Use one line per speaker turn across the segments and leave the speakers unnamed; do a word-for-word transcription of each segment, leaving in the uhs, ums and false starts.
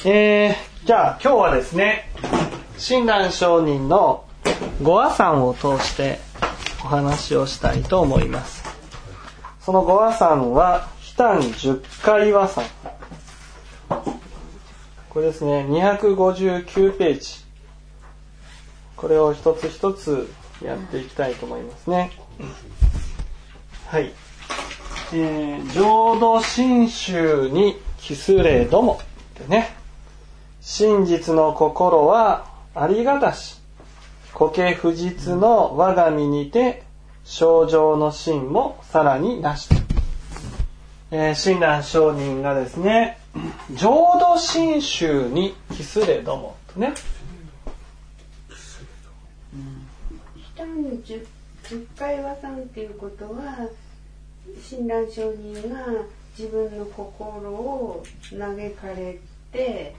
えー、じゃあ今日はですね、親鸞上人のご和算を通してお話をしたいと思います。そのご和算は比呑十回和算、これですね、にひゃくごじゅうきゅうページ、これを一つ一つやっていきたいと思いますね。はい、えー、浄土真宗に帰すれどもってね、真実の心はありがたし、固形不実の我が身にて清浄の真もさらになしと、えー、親鸞上人がですね、浄土真宗に帰すれどもとね、
比呑十回和算っていうことは、親鸞上人が自分の心を嘆かれて、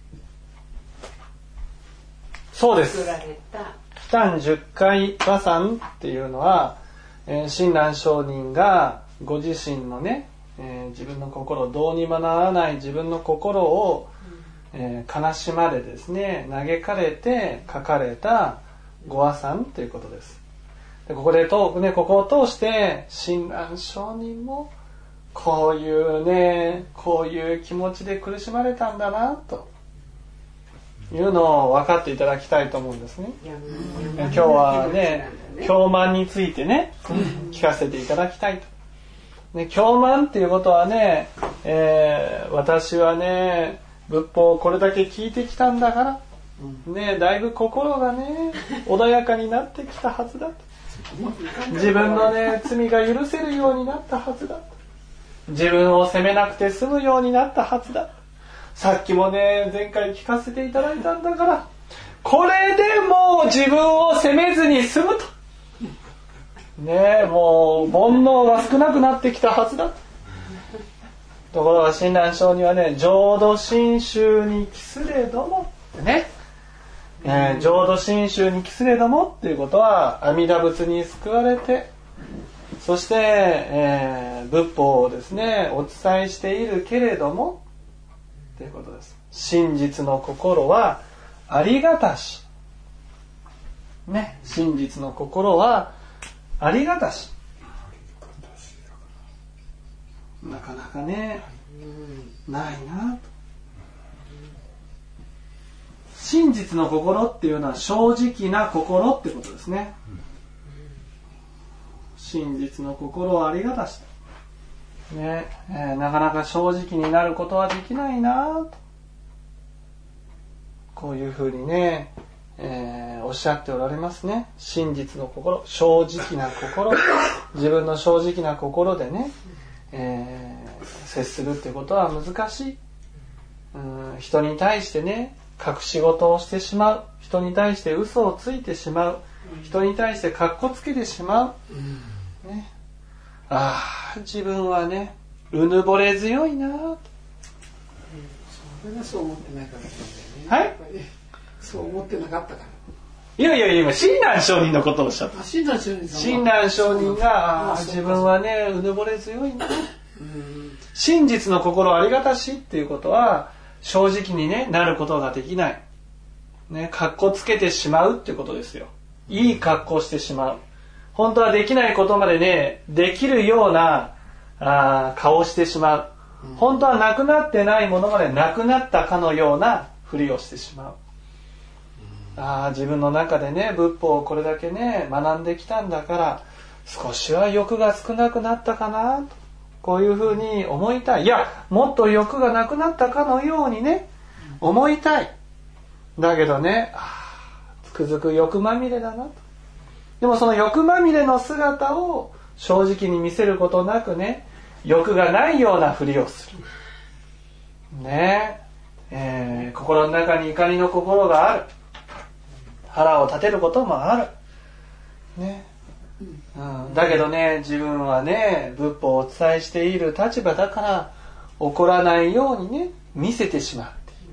そうです。
作られた
比呑十回和算っていうのは、えー、親鸞上人がご自身のね、えー、自分の心、どうにもならない自分の心を、えー、悲しまれですね、嘆かれて書かれたご和算ということです。でここでと、ね、ここを通して親鸞上人もこういうね、こういう気持ちで苦しまれたんだなというのを分かっていただきたいと思うんですね。今日はね、経満についてね、聞かせていただきたいと。ね、経満っていうことはね、えー、私はね、仏法をこれだけ聞いてきたんだから、ね、だいぶ心がね、穏やかになってきたはずだと。自分のね、罪が許せるようになったはずだと。自分を責めなくて済むようになったはずだ。さっきもね、前回聞かせていただいたんだから、これでもう自分を責めずに済むと。ねえ、もう煩悩が少なくなってきたはずだ。ところが親鸞上人はね、浄土真宗に帰すれどもってね、えー、浄土真宗に帰すれどもっていうことは、阿弥陀仏に救われて、そして、えー、仏法をですね、お伝えしているけれどもということです。真実の心はありがたし、ね、真実の心はありがたし、なかなかね、ないなと。真実の心っていうのは正直な心ってことですね。真実の心はありがたし、ねえー、なかなか正直になることはできないなと、こういうふうにね、えー、おっしゃっておられますね。真実の心、正直な心、自分の正直な心でね、えー、接するってことは難しい。うん、人に対してね、隠し事をしてしまう、人に対して嘘をついてしまう、人に対してカッコつけてしまう、ね、ああ自分はね、うぬぼれ強いなと。
それがそう思ってなかったんだよね。
はい、
やっぱりそう思ってなかったから。
いやいやいや、今親鸞上人のことをおっしゃった。
親鸞上人
親鸞上人が、あ自分はね、うぬぼれ強いな、うん、真実の心ありがたしっていうことは、正直に、ね、なることができない、ね、格好つけてしまうっていうことですよ。いい格好してしまう、本当はできないことまでね、できるようなあ顔をしてしまう、本当はなくなってないものまでなくなったかのようなふりをしてしまう。あ自分の中でね、仏法をこれだけね学んできたんだから、少しは欲が少なくなったかなと、こういうふうに思いたい。いや、もっと欲がなくなったかのようにね、思いたい。だけどね、つくづく欲まみれだなと。でもその欲まみれの姿を正直に見せることなくね、欲がないようなふりをする。ねえ、えー、心の中に怒りの心がある。腹を立てることもある。ね。うん、だけどね、自分はね、仏法をお伝えしている立場だから怒らないようにね、見せてしまうっていう、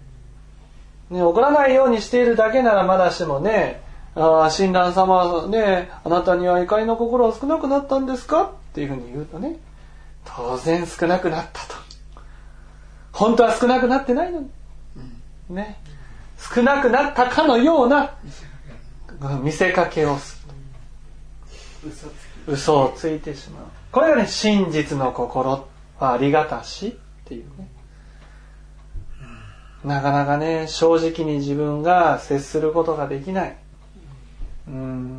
ね、怒らないようにしているだけならまだしもね、あ親鸞様ね、あなたには怒りの心は少なくなったんですかっていうふうに言うとね、当然少なくなったと。本当は少なくなってないのに、 ね、少なくなったかのような見せかけをする、嘘をついてしまう。これがね、真実の心はありがたしっていうね。なかなかね、正直に自分が接することができない。うん、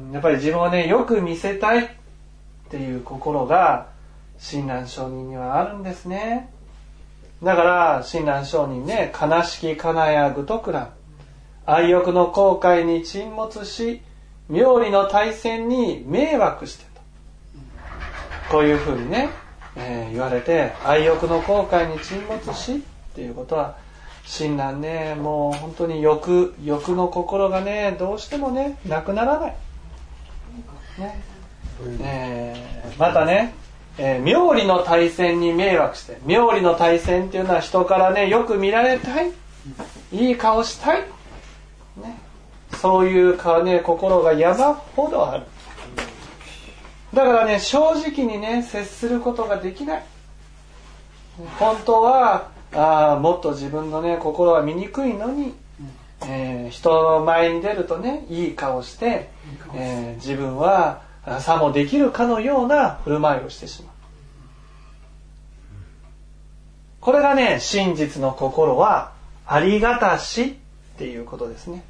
やっぱり自分をね、よく見せたいっていう心が親鸞上人にはあるんですね。だから親鸞上人ね、悲しき金谷具徳蘭、愛欲の航海に沈没し、妙理の大戦に迷惑してと、こういうふうにね、えー、言われて、愛欲の航海に沈没しっていうことは、親鸞ね、もう本当に欲欲の心がね、どうしてもね、なくならない、ね、えー、またね、えー、妙理の大戦に迷惑して、妙理の大戦っていうのは人からね、よく見られたい、いい顔したい、ね、そういうか、ね、心が山ほどある。だからね、正直にね、接することができない。本当はあもっと自分のね、心は醜いのに、えー、人の前に出るとね、いい顔して、えー、自分はさもできるかのような振る舞いをしてしまう。これがね、真実の心はありがたしっていうことですね。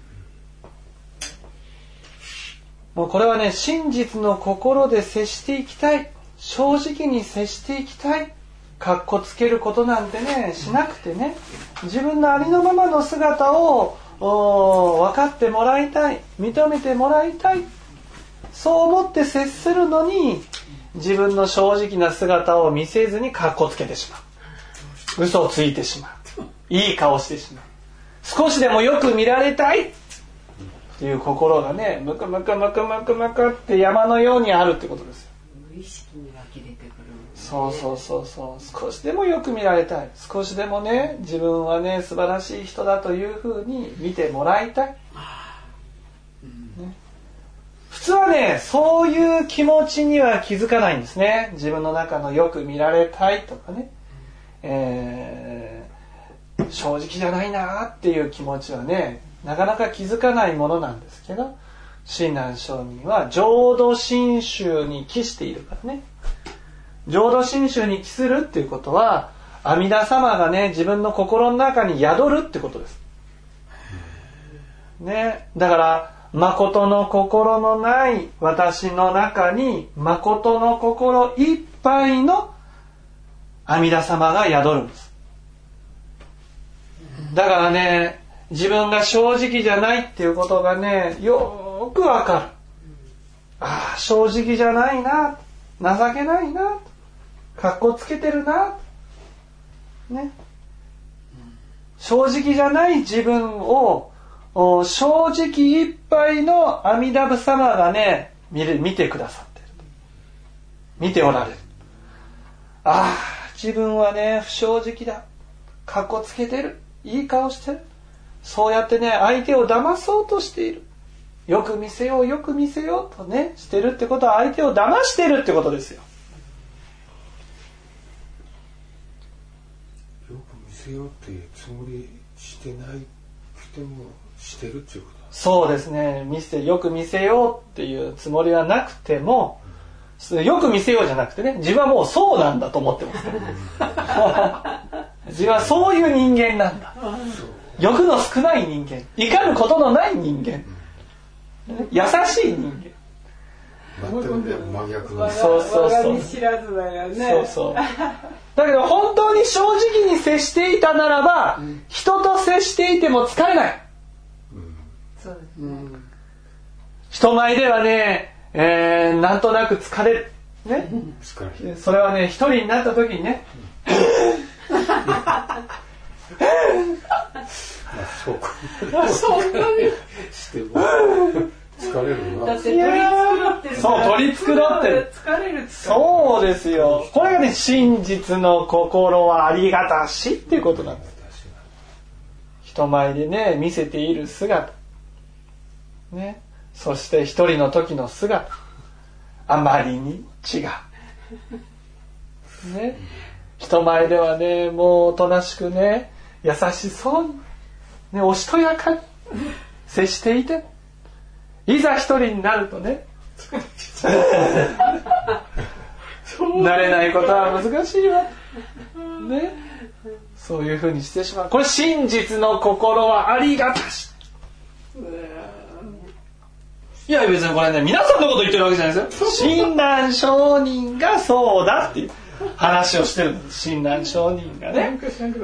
もうこれはね、真実の心で接していきたい、正直に接していきたい、かっこつけることなんてね、しなくてね、自分のありのままの姿を分かってもらいたい、認めてもらいたい、そう思って接するのに、自分の正直な姿を見せずにかっこつけてしまう、嘘をついてしまう、いい顔してしまう、少しでもよく見られたいっていう心がね、ムクムクムクムクムクって山のようにあるってことですよ。
無意識に湧き出てくる。
そうそうそうそう、少しでもよく見られたい、少しでもね、自分はね、素晴らしい人だというふうに見てもらいたい、ね、普通はね、そういう気持ちには気づかないんですね。自分の中のよく見られたいとかね、えー、正直じゃないなっていう気持ちはね、なかなか気づかないものなんですけど、親鸞上人は浄土真宗に帰しているからね。浄土真宗に帰するっていうことは、阿弥陀様がね、自分の心の中に宿るってことです、ね、だから誠の心のない私の中に誠の心いっぱいの阿弥陀様が宿るんです。だからね、自分が正直じゃないっていうことがね、よーくわかる。ああ、正直じゃないな、情けないな、かっこつけてるな、ね、正直じゃない自分を正直いっぱいの阿弥陀様がね、見る、見てくださっている、見ておられる。ああ、自分はね、不正直だ、かっこつけてる、いい顔してる、そうやってね、相手を騙そうとしている、よく見せようよく見せようとねしてるってことは、相手を騙してるってことですよ。
よく見せようっていうつもりしてないくてもしてるっていうこと。
そうですね、見せよく見せようっていうつもりはなくても、うん、よく見せようじゃなくてね、自分はもうそうなんだと思ってますから自分はそういう人間なんだ、欲の少ない人間、怒ることのない人間、優しい人間、
真逆の、
そうそうそう、
知らずだよね。
そうそうだけど本当に正直に接していたならば、うん、人と接していても疲れない、うん、そうですね、うん、人前ではね、えー、なんとなく疲れる、ね、うん、疲れる。それはね、一人になった時にね、うん、
そうか
そんなに
しても疲れるな。
だって取り繕ってる、
そう取り繕ってる、
疲れる、
そうですよ。これがね、真実の心はありがたしっていうことなんです。人前でね、見せている姿、ね、そして一人の時の姿、あまりに違う、ね、人前ではね、もうおとなしくね、優しそうにね、おしとやかに接していて、いざ一人になるとね慣れないことは難しいわ、ね、そういうふうにしてしまう。これ真実の心はありがたし。いや別にこれね皆さんのこと言ってるわけじゃないですよ。親鸞上人がそうだっていう話をしてるんです。親鸞上人がね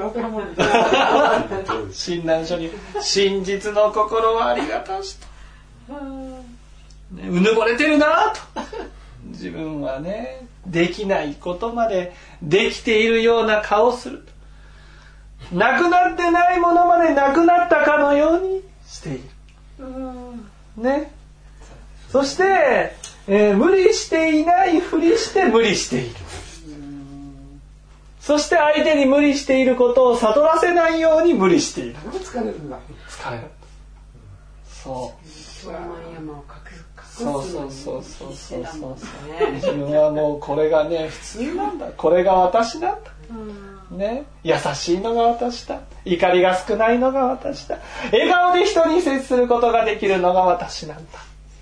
親鸞上人真実の心はありがたしと、ね、うぬぼれてるなと自分はねできないことまでできているような顔をすると、なくなってないものまでなくなったかのようにしているね。そして、えー、無理していないふりして無理している。そして相手に無理していることを悟らせないように無理している。
疲れるんだ。
疲れる。そう。
そう
そうそうそうそうそうそう。自分はもうこれがね普通なんだ。これが私なんだ。ね、優しいのが私だ。怒りが少ないのが私だ。笑顔で人に接することができるのが私なんだ。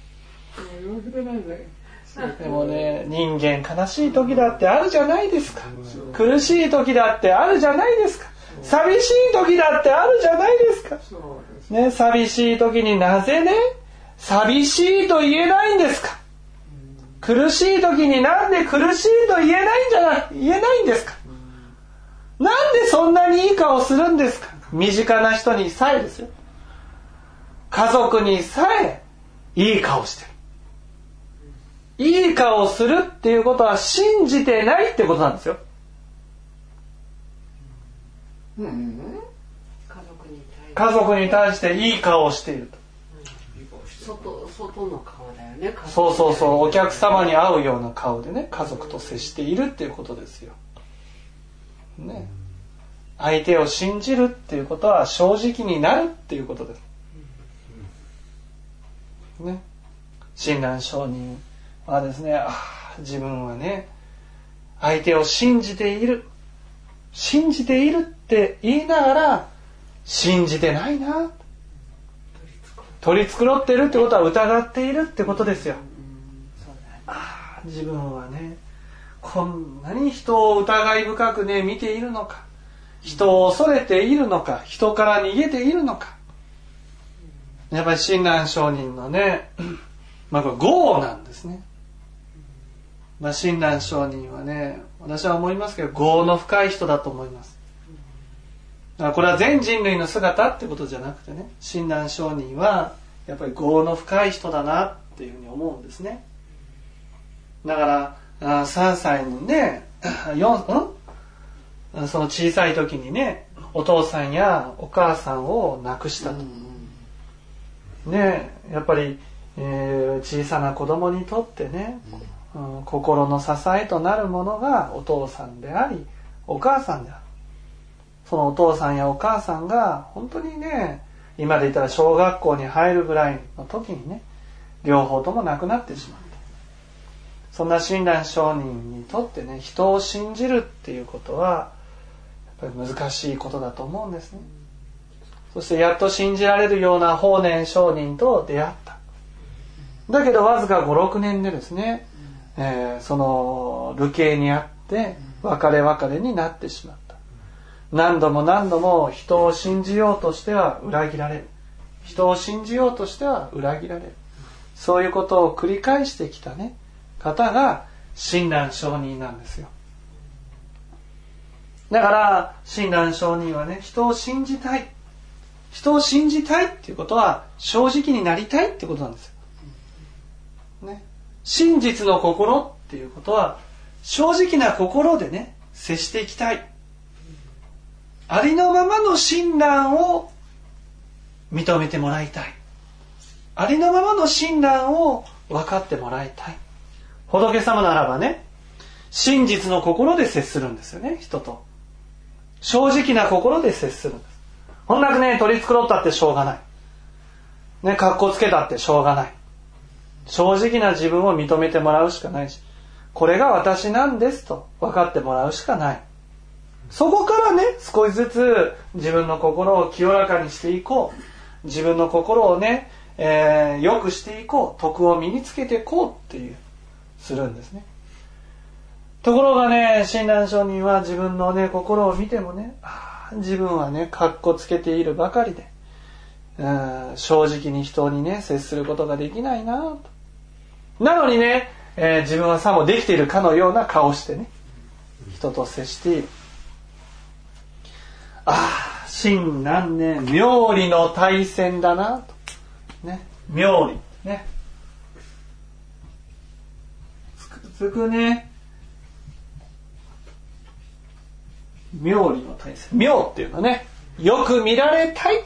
でもね、人間悲しい時だってあるじゃないですか。苦しい時だってあるじゃないですか。寂しい時だってあるじゃないですか。ね、寂しい時になぜね、寂しいと言えないんですか。苦しい時になんで苦しいと言えないんじゃない、言えないんですか。なんでそんなにいい顔するんですか。身近な人にさえですよ。家族にさえいい顔してる。いい顔するっていうことは信じてないってことなんですよ。うん、家族に対していい顔をしていると。
外、外の顔だよね。
そうそうそう、お客様に会うような顔でね、家族と接しているっていうことですよ。ね、相手を信じるっていうことは正直になるっていうことです。ね、親鸞上人はですね、ああ自分はね相手を信じている信じているって言いながら信じてないな、取り繕っているってことは疑っているってことですよ。ああ自分はねこんなに人を疑い深くね見ているのか、人を恐れているのか、人から逃げているのか。やっぱり親鸞上人のねまあこれ業なんですね。まあ親鸞上人はね、私は思いますけど業の深い人だと思います。だからこれは全人類の姿ってことじゃなくてね、親鸞上人はやっぱり業の深い人だなっていうふうに思うんですね。だからあさんさいのねよん、んその小さい時にねお父さんやお母さんを亡くしたと、ね、やっぱり、えー、小さな子供にとってね、うん、心の支えとなるものがお父さんでありお母さんである。そのお父さんやお母さんが本当にね今で言ったら小学校に入るぐらいの時にね両方とも亡くなってしまった。そんな親鸞上人にとってね人を信じるっていうことはやっぱり難しいことだと思うんですね。そしてやっと信じられるような法然上人と出会った。だけどわずかご、ろくねんでですね、えー、その流刑にあって別れ別れになってしまった。何度も何度も人を信じようとしては裏切られる。人を信じようとしては裏切られる。そういうことを繰り返してきたね方が親鸞上人なんですよ。だから親鸞上人はね人を信じたい。人を信じたいっていうことは正直になりたいってことなんですよ、ね、真実の心っていうことは正直な心でね接していきたい。ありのままの親鸞を認めてもらいたい。ありのままの親鸞を分かってもらいたい。仏様ならばね真実の心で接するんですよね。人と正直な心で接するんです。こんなくね取り繕ったってしょうがないね、格好つけたってしょうがない。正直な自分を認めてもらうしかないし、これが私なんですと分かってもらうしかない。 そこからね少しずつ自分の心を清らかにしていこう、自分の心をね、えー、良くしていこう、徳を身につけていこうっていうするんですね。ところがね、親鸞上人は自分のね心を見てもね、あ自分はねかっこつけているばかりで、うん正直に人にね接することができないなと。なのにね、えー、自分はさもできているかのような顔してね人と接している。ああ親鸞ね妙理の大戦だなとね、妙理ねつくづくね妙理の大戦、妙っていうのはねよく見られたい、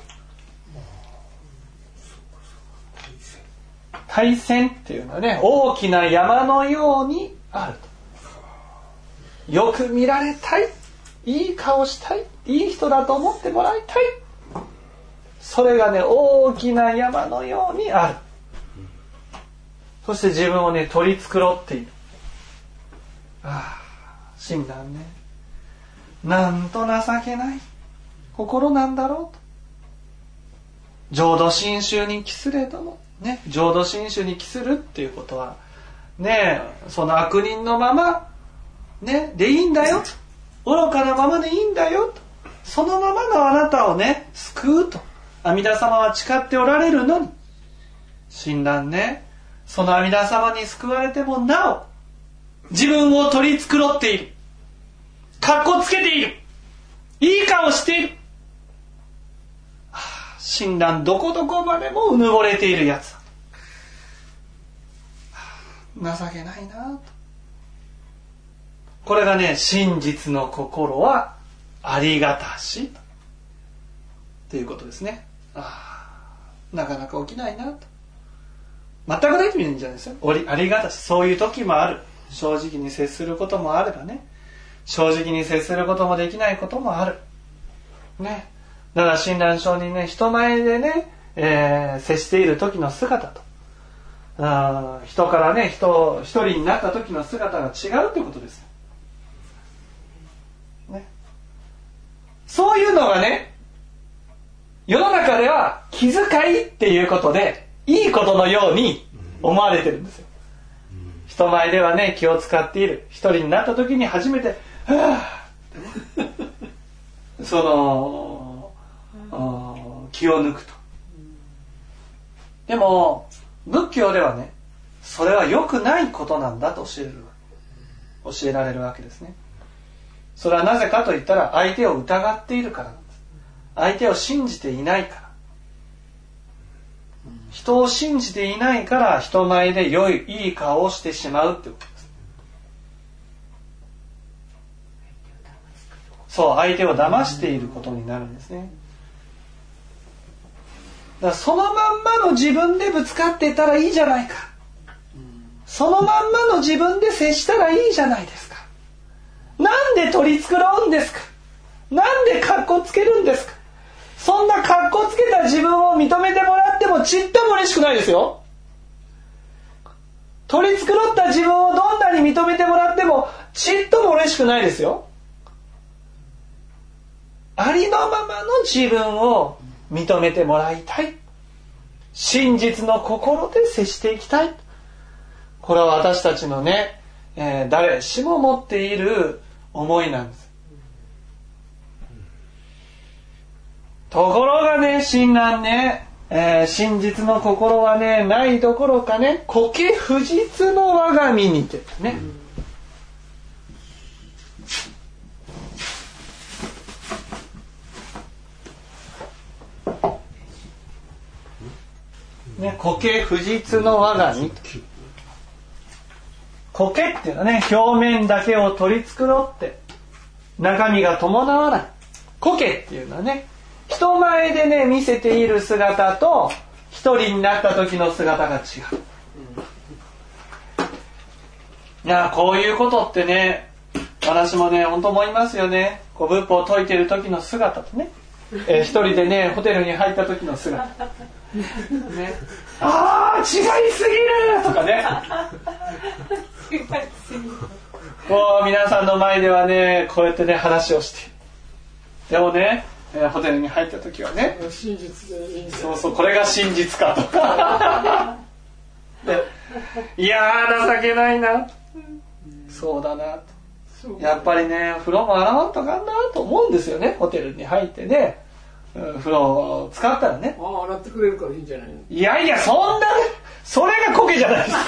大戦っていうのはね大きな山のようにあると。よく見られたい、いい顔したい、いい人だと思ってもらいたい、それがね大きな山のようにある。そして自分をね取り繕っている。ああ親鸞ねなんと情けない心なんだろうと。浄土真宗に帰すれどもね、浄土真宗に帰するっていうことはねその悪人のままねでいいんだよと、愚かなままでいいんだよと、そのままのあなたをね救うと阿弥陀様は誓っておられるのに、親鸞ねその阿弥陀様に救われてもなお自分を取り繕っている、かっこつけている、いい顔している、はあ、親鸞どこどこまでもうぬぼれているやつだ、はあ、情けないなと。これがね真実の心はありがたしということですね。ああなかなか起きないなと。全くないと見るんじゃないですよ。ありがたし、そういう時もある。正直に接することもあればね、正直に接することもできないこともあるね。だから親鸞上人ね人前でね、えー、接している時の姿とあ人からね人一人になった時の姿が違うということですね。そういうのがね世の中では気遣いっていうことでいいことのように思われてるんですよ。人前ではね気を使っている、一人になった時に初めてはぁってその気を抜くと。でも仏教ではねそれは良くないことなんだと教える教えられるわけですね。それはなぜかと言ったら相手を疑っているからなんです。相手を信じていないから、人を信じていないから人前で良いいい顔をしてしまうってことです。そう相手を騙していることになるんですね。だからそのまんまの自分でぶつかってたらいいじゃないか、そのまんまの自分で接したらいいじゃないですか。なんで取り繕うんですか、なんでカッコつけるんですか。そんなカッコつけた自分を認めてもらってもちっとも嬉しくないですよ。取り繕った自分をどんなに認めてもらってもちっとも嬉しくないですよ。ありのままの自分を認めてもらいたい、真実の心で接していきたい、これは私たちのね、えー、誰しも持っている思いなんです。ところがね親鸞ね、えー、真実の心はねないどころかね苔不実の我が身にてね、ね、苔不実の我が身、苔っていうのはね表面だけを取り繕って中身が伴わない。苔っていうのはね人前でね見せている姿と一人になった時の姿が違う。いやこういうことってね私もね本当思いますよね。こう仏法を説いている時の姿とね、えー、一人でねホテルに入った時の姿ね、あー違いすぎるとかねもう皆さんの前ではねこうやってね話をしてでもね、えー、ホテルに入った時はね
真実でいいんだ。
そうそうこれが真実かとでいやー情けないな、そうだなと、やっぱりね風呂も洗わんとかんなと思うんですよね。ホテルに入ってね、うん、風呂を使ったらね、
ああ洗ってくれるからいいんじゃないの。
いやいやそんなそれがコケじゃないですか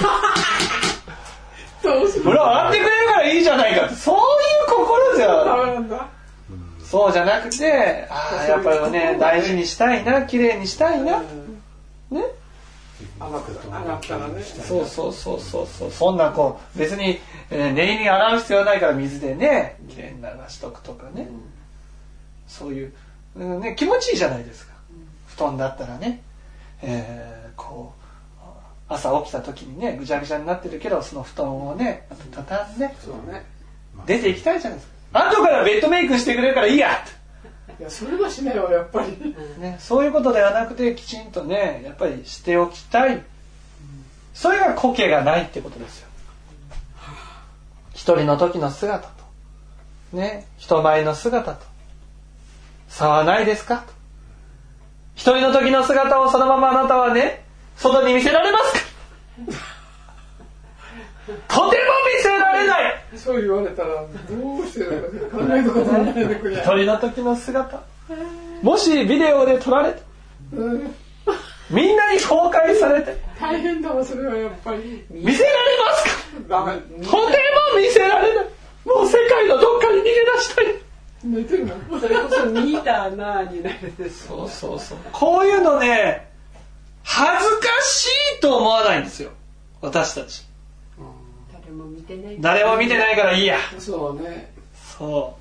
どうする。
風呂洗ってくれるからいいじゃないかって、そういう心じゃ
なんだ。
そうじゃなくて、ああやっぱりね大事にしたいな、綺麗にしたいな、ね、
洗ったらね。
そうそうそうそうそう、そんなこう別に、えー、念入りに洗う必要ないから水でね綺麗に流しとくとかね、うん、そういう、うんね、気持ちいいじゃないですか、うん、布団だったらね、えー、こう朝起きた時にねぐちゃぐちゃになってるけどその布団をね畳んで、そうね、出ていきたいじゃないですか。後からベッドメイクしてくれるからいいやって。
いやそれはしないわやっぱり、
ね、そういうことではなくてきちんとねやっぱりしておきたい、うん、それが苔がないってことですよ。一人の時の姿とね人前の姿と差はないですかと。一人の時の姿をそのままあなたはね外に見せられますかとても見せられない。
そう言われたらどうしてるか考えたことないでくれ。
一人の時の姿もしビデオで撮られて、うん、みんなに公開されて
大変だわそれはやっぱり。
見せられますか。とても見せられない。もう世界のどっかに逃げ出したい。
寝てるの。
それこそ見たなになるです。
そうそうそう。こういうのね恥ずかしいと思わないんですよ私たち。
誰も見てない。
誰も見てないからいいや。
そうね。
そう。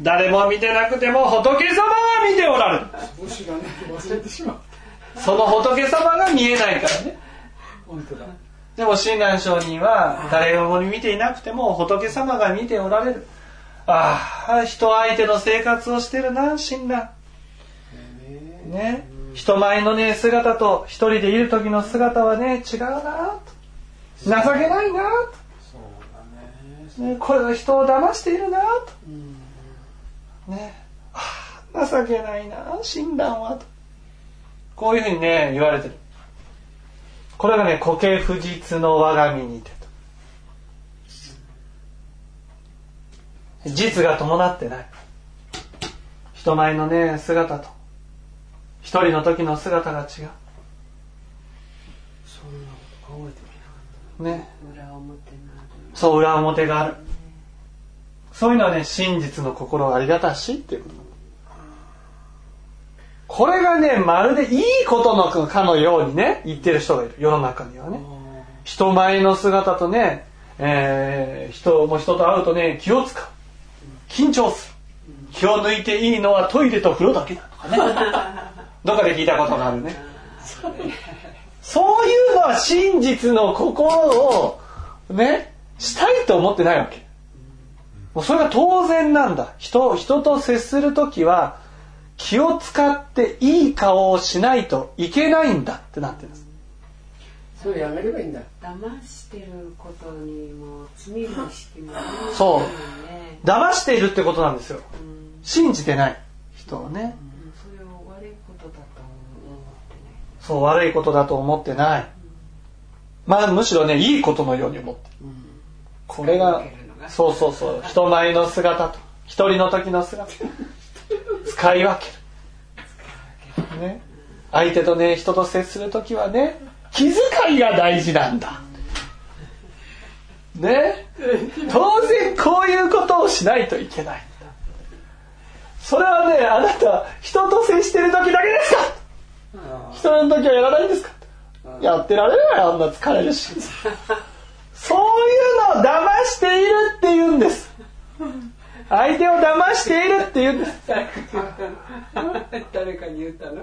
誰も見てなくても仏様は見ておられる。
そう知らない忘れてしまう。
その仏様が見えないからね。
本当だ。
でも親鸞上人は誰も見ていなくても仏様が見ておられる。ああ、人相手の生活をしてるな親鸞。ね、人前のね姿と一人でいる時の姿はね違うなと。情けないなと。そうだね。ね、これは人を騙しているなと。うん、ね、ああ情けないな親鸞はと。こういうふうにね言われてる。これがね苔不実の我が身にてと。実が伴ってない。人前のね姿と一人の時の姿が違う。そんな
こと考えてみなかった。
ね。
裏表がある。
そう裏表がある。そういうのはね真実の心ありがたしっていうこと。これがねまるでいいことのかのようにね言ってる人がいる世の中にはね。人前の姿とね、えー、人も人と会うとね気を使う、緊張する、気を抜いていいのはトイレと風呂だけだとかねどっかで聞いたことがあるね。そういうのは真実の心をねしたいと思ってないわけ。もうそれが当然なんだ。人、人と接するときは気を使っていい顔をしないといけないんだってなってるんです。
それやめればいいんだ。
騙してることにも罪の意識もある、ね、
そう騙しているってことなんですよ、うん、信じてない人をね、
うん、それを悪いことだと思ってない。
そう悪いことだと思ってない、うん、まあむしろねいいことのように思ってる、うん、これがそうそうそう人前の姿と一人の時の姿使い分ける、ね、相手とね人と接するときはね気遣いが大事なんだね。当然こういうことをしないといけないんだ。それはねあなた人と接してるときだけですか。人の時はやらないんですか。やってられないあんな疲れるしそういうのを騙しているって言うんです。相手を騙しているって言うんです。
誰かに言ったの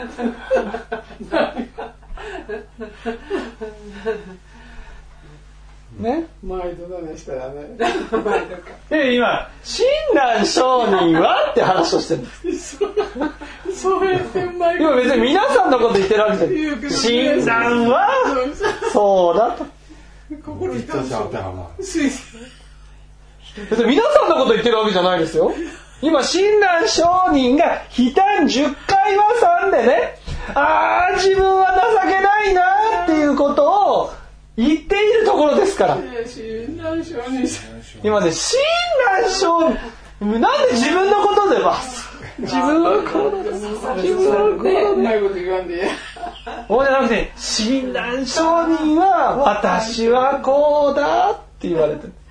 ね、
毎度だねしたらね
で今親鸞上人はって話をしてるんです
そうやってうまい
今別に皆さんのこと言ってるわけじゃない親鸞はそうだと
心痛い
別に皆さんのこと言ってるわけじゃないですよ。今親鸞上人が悲嘆じゅっかい和算でね、ああ自分は情けないなっていうことを言っているところですから。
親鸞上人
今ね、親鸞上人なんで自分のことでは自分はこうだ、自分はこうだ、
うまいこと言わんで。
そうじゃなくて、親鸞上人は私はこうだって言われてる。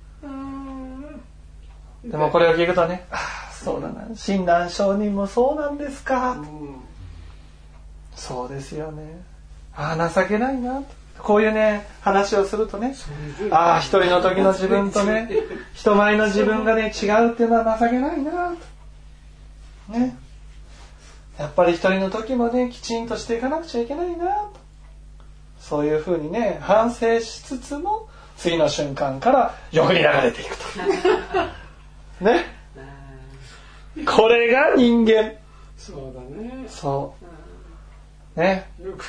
でもこれを聞くとね、ああそうだな、親鸞上人もそうなんですか、うん、そうですよね、ああ情けないな、こういうね話をするとね、ああ一人の時の自分とね人前の自分がね違うっていうのは情けないなね、やっぱり一人の時もねきちんとしていかなくちゃいけないなと、そういうふうにね反省しつつも次の瞬間から欲に流れていくとね、これが人間。
そうだね。
そうね。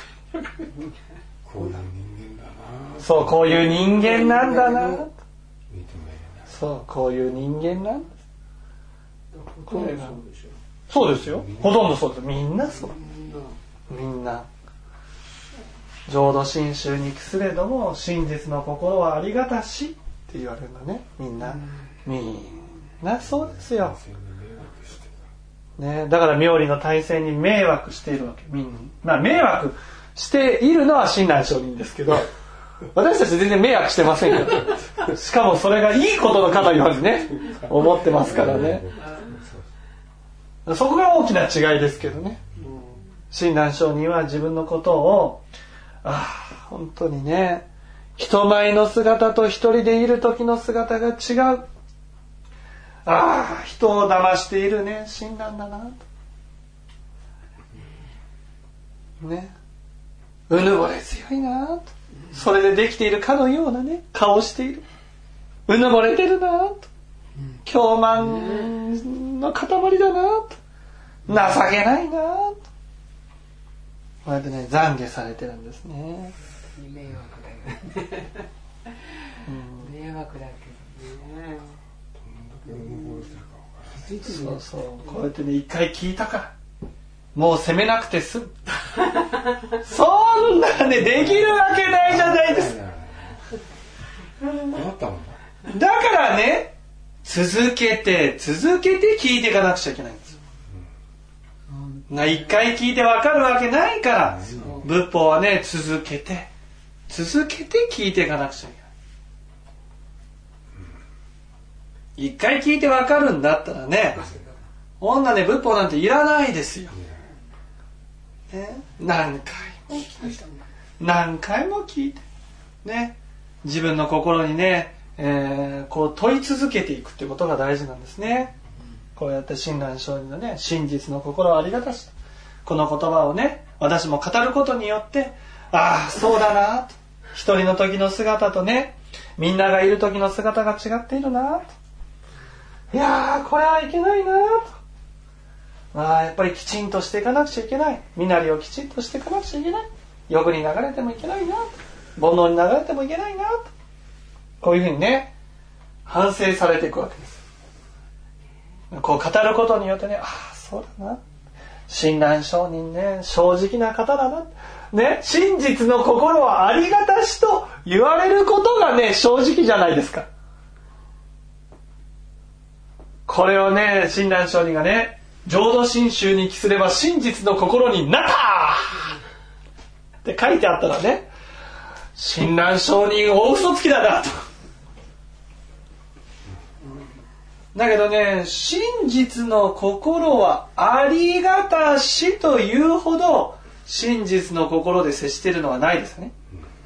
こういう人間だな。
そうこういう人間なんだな。そうこういう人間なんです。これがそうですよ。ほとんどそうです。みんなそう。みんな。浄土真宗に帰すれども真実の心はありがたしって言われるのね。みんな。みんなそうですよ。ね、だから妙理の大戦に迷惑しているわけ。みんな、まあ、迷惑しているのは親鸞上人ですけど、私たち全然迷惑してませんから。しかもそれがいいことのかのようにね、思ってますからね。そこが大きな違いですけどね。親鸞上人は自分のことを、ああ、本当にね、人前の姿と一人でいる時の姿が違う。ああ、人を騙しているね、親鸞だなと。ね。うぬぼれ強いなと。それでできているかのようなね、顔をしている。うぬぼれてるなと。狂慢の塊だなと。情けないなと。こうやってね、懺悔されてるんですね。
迷惑だよね。迷惑だけどね。
そうそう、こうやってね一回聞いたからもう責めなくて済む。そんなねできるわけないじゃないですか。だからね続けて続けて聞いていかなくちゃいけないんですよ。な一回聞いてわかるわけないから仏法はね続けて続けて聞いていかなくちゃいけない。一回聞いてわかるんだったらね、女ね仏法なんていらないですよ。ね、何回も聞いて、何回も聞いて、ね、自分の心にね、えー、こう問い続けていくってことが大事なんですね。こうやって親鸞上人のね、真実の心はありがたし、この言葉をね、私も語ることによって、ああそうだなと、一人の時の姿とね、みんながいる時の姿が違っているなと。いやーこれはいけないなと、まあ、やっぱりきちんとしていかなくちゃいけない。身なりをきちんとしていかなくちゃいけない。欲に流れてもいけないなと、煩悩に流れてもいけないなと、こういうふうにね反省されていくわけです。こう語ることによってね、ああそうだな、親鸞上人ね正直な方だなね、真実の心はありがたしと言われることがね正直じゃないですか。これをね親鸞上人がね浄土真宗に帰すれば真実の心になったって書いてあったらね、親鸞上人大嘘つきだなと。だけどね真実の心はありがたしというほど真実の心で接しているのはないですね。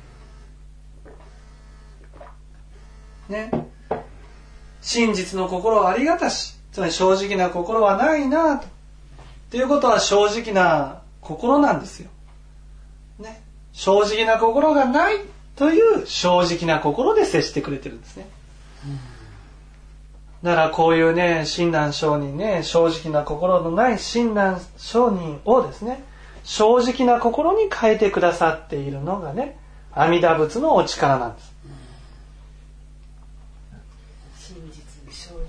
ね、真実の心はありがたし、つまり正直な心はないなと。ということは正直な心なんですよ。ね、正直な心がないという正直な心で接してくれてるんですね。だからこういうね親鸞上人ね、正直な心のない親鸞上人をですね正直な心に変えてくださっているのがね阿弥陀仏のお力なんです。
真実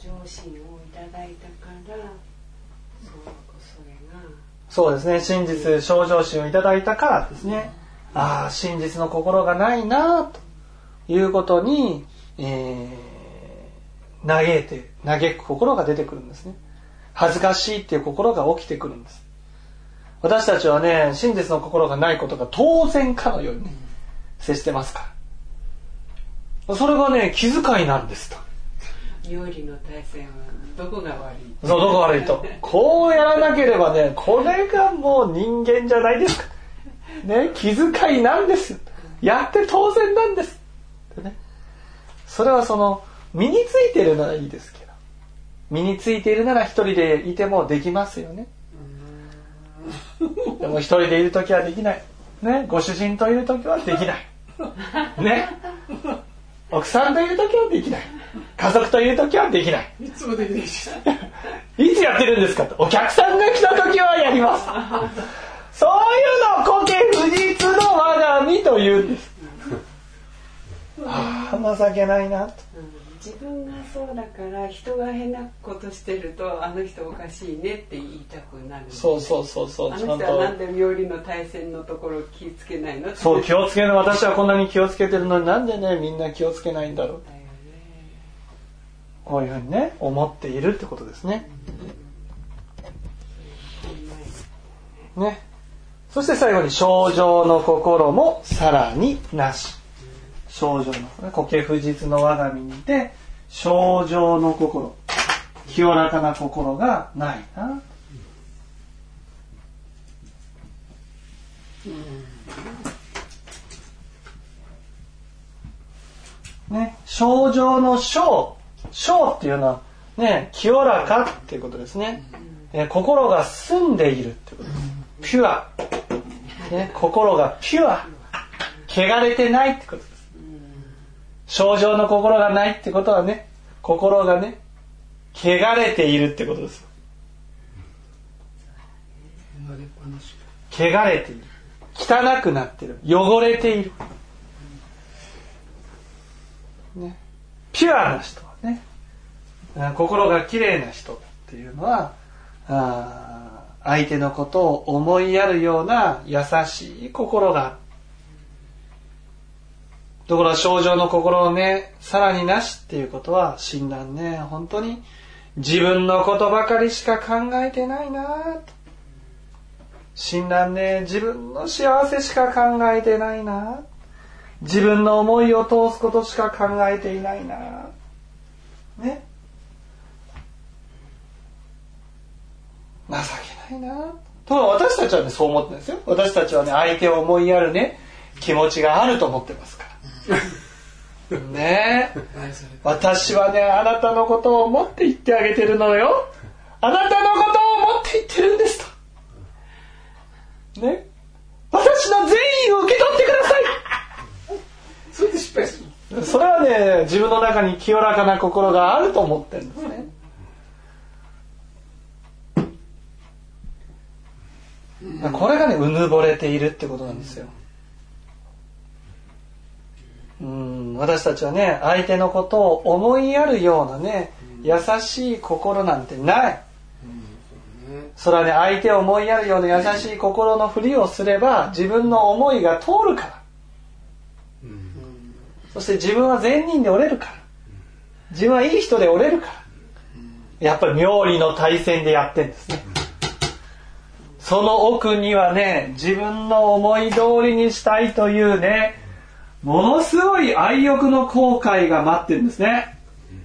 心をいただいたからそうそれが
そうですね、真実正常心をいただいたからですね、ああ真実の心がないなということに、えー、嘆いて嘆く心が出てくるんですね。恥ずかしいっていう心が起きてくるんです。私たちはね、真実の心がないことが当然かのように、ね、接してますから。それがね、気遣いなんですと。
料理の大戦はどこが悪い？
そう、どこが悪いと。こうやらなければね、これがもう人間じゃないですか。ね、気遣いなんですよ。やって当然なんです。ね、それはその、身についているならいいですけど、身についているなら一人でいてもできますよね。でも一人でいるときはできない。ね、ご主人といるときはできない。ね、奥さんといるときはできない。家族といるときはできない。
いつもできないし。
いつやってるんですかと。お客さんが来たときはやります。そういうのを古今不実の我が身というんです。はあ、情けないなと。
自分がそうだから人が変なことしてるとあの人おかしいねって言いたくなる。
そうそうそうそう。
あの人はなんで料理の大戦のところ気をつけないのって。
そう、気をつけない。私はこんなに気をつけてるのになんでねみんな気をつけないんだろう。
だよね。
こういうふうにね思っているってことですね。ね。そして最後に正常の心もさらになし。正常の古今不実の我が身にて正常の心、清らかな心がないな。ね、正常の正、正っていうのはね、清らかっていうことですね。え心が澄んでいるってことです。ピュア、ね、心がピュア、汚れてないってことです。正常の心がないってことはね、心がね、汚れているってことです。汚れている。汚くなっている。汚れている。ね、ピュアな人はね、心がきれいな人っていうのは、あ相手のことを思いやるような優しい心がある。ところが正常の心をね、さらになしっていうことは、親鸞ね、本当に自分のことばかりしか考えてないなと。親鸞ね、自分の幸せしか考えてないな。自分の思いを通すことしか考えていないな。ね。情けないな。と私たちはね、そう思ってるんですよ。私たちはね、相手を思いやるね、気持ちがあると思ってますから。ねえ、私はね、あなたのことを思って言ってあげてるのよ。あなたのことを思って言ってるんですと。ね、私の善意を受け取ってください。
それで失敗する。
それはね、自分の中に清らかな心があると思ってるんですね。これがね、うぬぼれているってことなんですよ。うん、私たちはね、相手のことを思いやるようなね、優しい心なんてない。それはね、相手を思いやるような優しい心のふりをすれば自分の思いが通るから。そして自分は善人でおれるから。自分はいい人でおれるから。やっぱり妙理の大戦でやってるんですね。その奥にはね、自分の思い通りにしたいというね、ものすごい愛欲の後悔が待ってるんですね。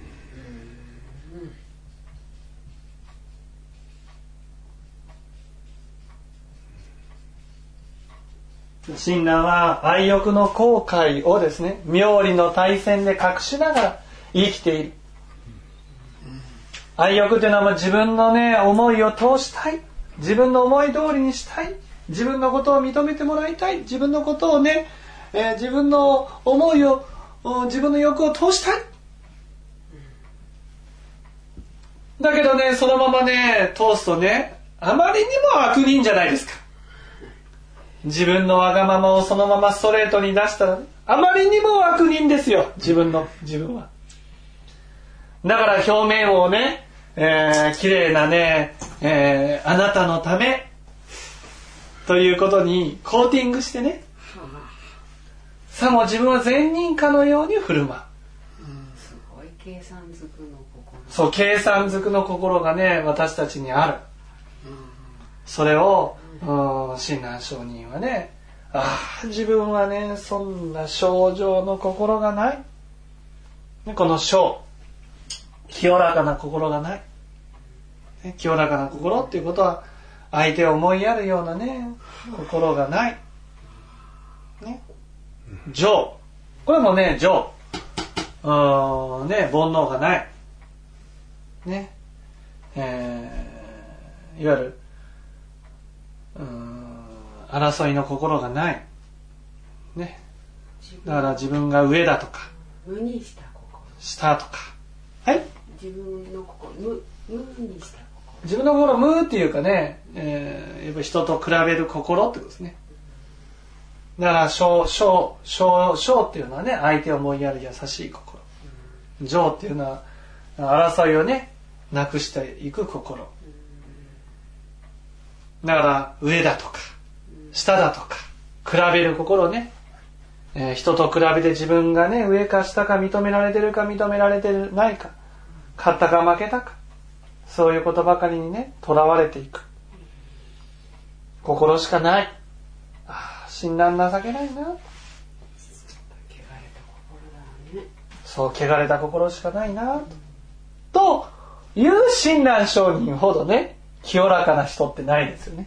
親鸞は愛欲の後悔をですね、妙理の大戦で隠しながら生きている。愛欲というのは自分のね、思いを通したい。自分の思い通りにしたい。自分のことを認めてもらいたい。自分のことをね、えー、自分の思いを、自分の欲を通したい。だけどね、そのままね、通すとね、あまりにも悪人じゃないですか。自分のわがままをそのままストレートに出したら、ね、あまりにも悪人ですよ。自分の、自分は。 だから表面をね、えー、綺麗なね、えー、あなたのためということにコーティングしてね、さも自分は善人かのように振る舞う。
すごい計算づくの心。
そう、計算づくの心がね、私たちにある。それを、うん、親鸞上人はね、ああ、自分はね、そんな清浄の心がない。この清、清らかな心がない。清らかな心っていうことは、相手を思いやるようなね、心がない。ね。情。これもね、情。うーん、ね、煩悩がない。ね。えー、いわゆる、うーん、争いの心がない。ね。だから自分が上だとか、
無にした心。
下とか。はい。
自分の心、無、無にした心。
自分の心、無っていうかね、えー、やっぱ人と比べる心ってことですね。だから、小、小、小、小っていうのはね、相手を思いやる優しい心。情っていうのは、争いをね、なくしていく心。だから、上だとか、下だとか、比べる心ね。えー、人と比べて自分がね、上か下か認められてるか認められてないか、勝ったか負けたか、そういうことばかりにね、とらわれていく。心しかない。ああ、親鸞情けないな。
汚れた心だね。
そう、汚れた心しかないな。という親鸞上人ほどね、清らかな人ってないですよね。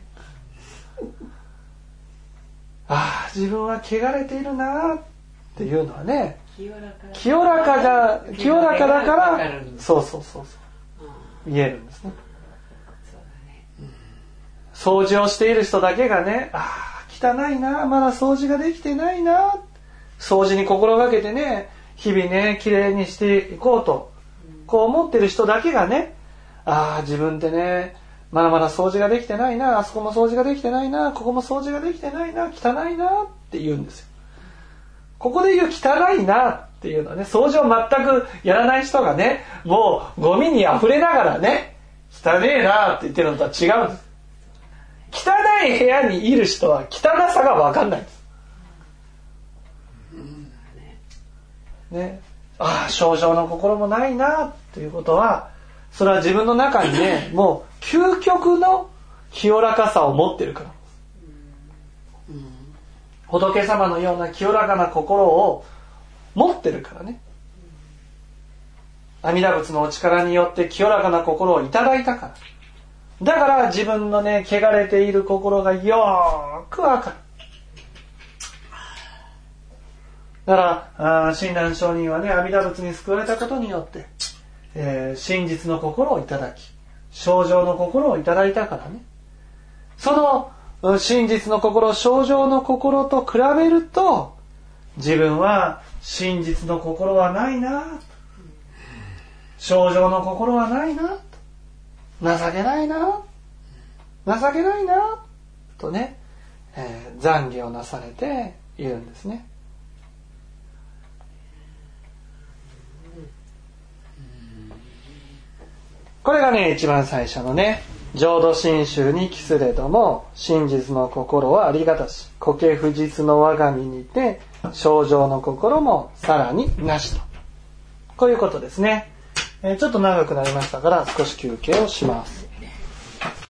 ああ、自分は汚れているなっていうのはね、
清らか
清らかが清らかだから、そうそうそうそう見えるんですね。
そうだね。
掃除をしている人だけがね、ああ汚いな、まだ掃除ができてないな、掃除に心がけてね、日々ねきれいにしていこうとこう思ってる人だけがね、ああ自分ってねまだまだ掃除ができてないな、あそこも掃除ができてないな、ここも掃除ができてないな、汚いなって言うんですよ。ここで言う汚いなっていうのはね、掃除を全くやらない人がね、もうゴミに溢れながらね、汚ねえなって言ってるのとは違うんです。汚い部屋にいる人は汚さが分かんないんです。ね、ああ清浄の心もないなっていうことは、それは自分の中にね、もう究極の清らかさを持ってるから。仏様のような清らかな心を持ってるからね。阿弥陀仏のお力によって清らかな心をいただいたから。だから自分のね、汚れている心がよーくわかる。だから親鸞上人はね、阿弥陀仏に救われたことによって、えー、真実の心をいただき、清浄の心をいただいたからね。その真実の心、清浄の心と比べると、自分は真実の心はないな、清浄の心はないな、情けないな、情けないなとね、えー、懺悔をなされているんですね。これがね、一番最初のね、浄土真宗に帰すれども、真実の心はありがたし、苔不実の我が身にて、清浄の心もさらになしと。こういうことですね。えー、ちょっと長くなりましたから、少し休憩をします。